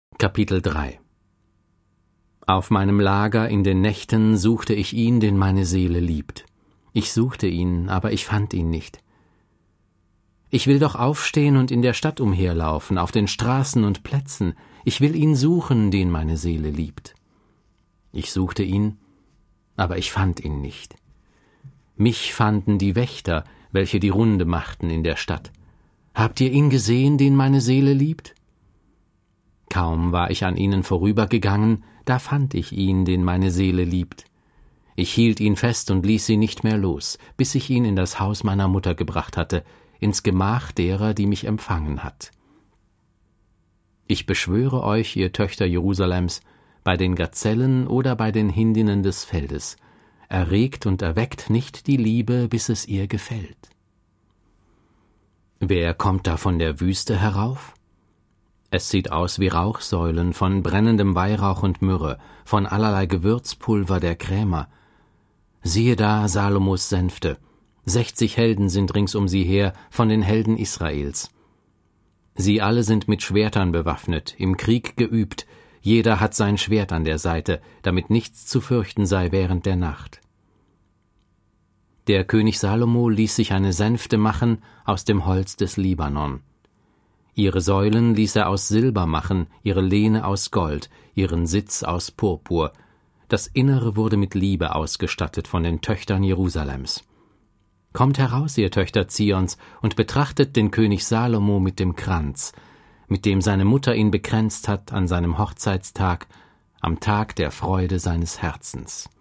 Kapitel 3 Auf meinem Lager in den Nächten suchte ich ihn, den meine Seele liebt. Ich suchte ihn, aber ich fand ihn nicht. Ich will doch aufstehen und in der Stadt umherlaufen, auf den Straßen und Plätzen. Ich will ihn suchen, den meine Seele liebt. Ich suchte ihn, aber ich fand ihn nicht. Mich fanden die Wächter, welche die Runde machten in der Stadt. Habt ihr ihn gesehen, den meine Seele liebt? Kaum war ich an ihnen vorübergegangen, da fand ich ihn, den meine Seele liebt. Ich hielt ihn fest und ließ ihn nicht mehr los, bis ich ihn in das Haus meiner Mutter gebracht hatte, ins Gemach derer, die mich empfangen hat. Ich beschwöre euch, ihr Töchter Jerusalems, bei den Gazellen oder bei den Hindinnen des Feldes, erregt und erweckt nicht die Liebe, bis es ihr gefällt. Wer kommt da von der Wüste herauf? Es sieht aus wie Rauchsäulen von brennendem Weihrauch und Myrrhe, von allerlei Gewürzpulver der Krämer. Siehe da Salomos Sänfte, 60 Helden sind rings um sie her, von den Helden Israels. Sie alle sind mit Schwertern bewaffnet, im Krieg geübt, jeder hat sein Schwert an der Seite, damit nichts zu fürchten sei während der Nacht. Der König Salomo ließ sich eine Sänfte machen aus dem Holz des Libanon. Ihre Säulen ließ er aus Silber machen, ihre Lehne aus Gold, ihren Sitz aus Purpur. Das Innere wurde mit Liebe ausgestattet von den Töchtern Jerusalems. Kommt heraus, ihr Töchter Zions, und betrachtet den König Salomo mit dem Kranz, mit dem seine Mutter ihn bekränzt hat an seinem Hochzeitstag, am Tag der Freude seines Herzens.